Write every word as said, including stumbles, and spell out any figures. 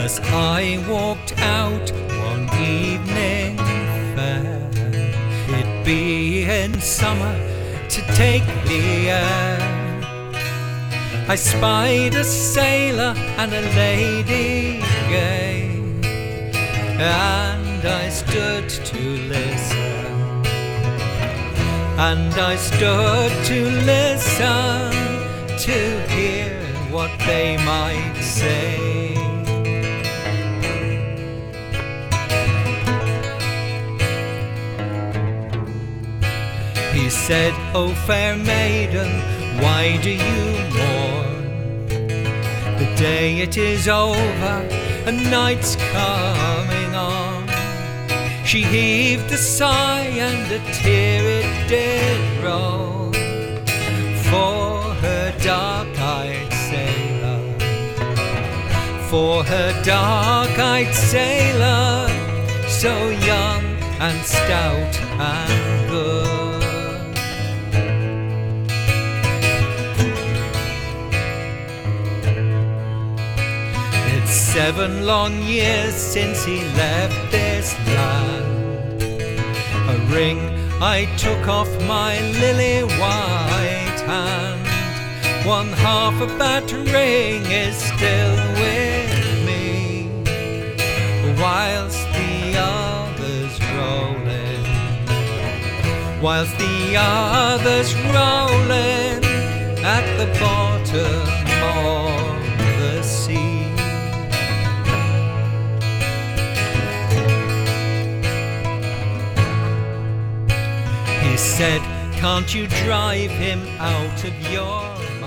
As I walked out one evening fair, it being summer to take the air, I spied a sailor and a lady gay, and I stood to listen, and I stood to listen to hear what they might say. He said, "Oh fair maiden, why do you mourn? The day it is over, and night's coming on." She heaved a sigh and a tear it did roll, for her dark-eyed sailor, for her dark-eyed sailor, so young and stout and good. Seven long years since he left this land. A ring I took off my lily white hand. One half of that ring is still with me, whilst the others rolling, whilst the others rolling at the bottom of the sea. He said, "Can't you drive him out of your